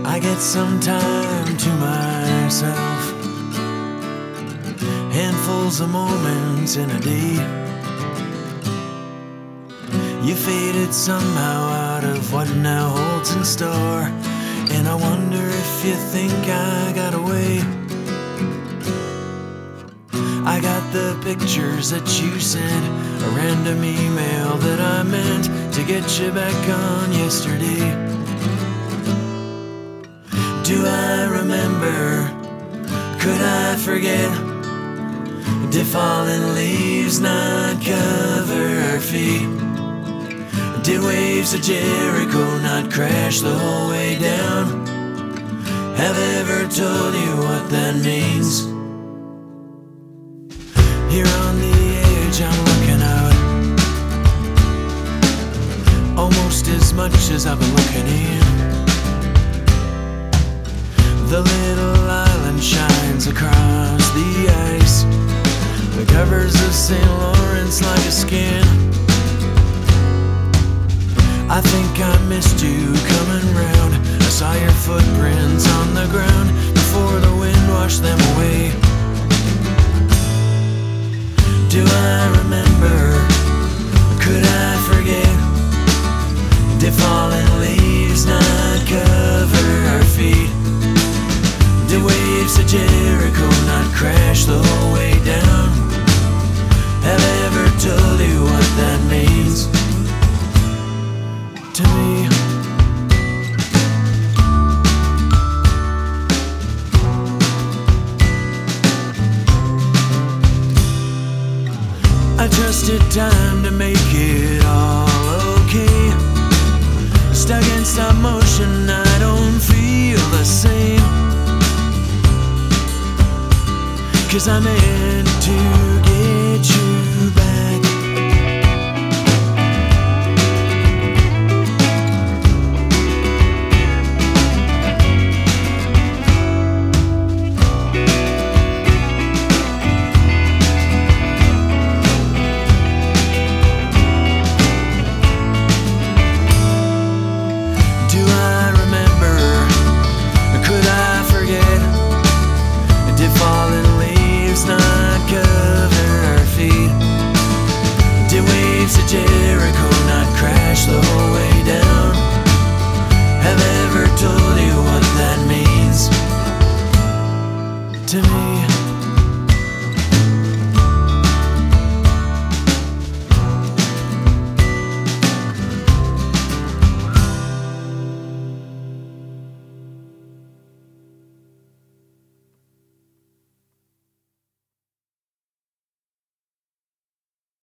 I get some time to myself, handfuls of moments in a day. You faded somehow out of what now holds in store, and I wonder if you think I got away. I got the pictures that you sent, a random email that I meant to get you back on yesterday. Do I remember? Could I forget? Did falling leaves not cover our feet? Did waves of Jericho not crash the whole way down? Have I ever told you what that means? Here on the edge I'm looking out, almost as much as I've been looking in. The little island shines across the ice, the covers of St. Lawrence like a skin. I think I missed you coming round. I saw your footprints on the ground before the wind washed them away. Do I remember? Could I forget? Did falling leaves not cover our feet? Did waves of Jericho not crash the whole way down? Have I ever told you what that means to me? I trusted time to make it all okay. Stuck in stop motion, I don't feel the same, 'cause I meant to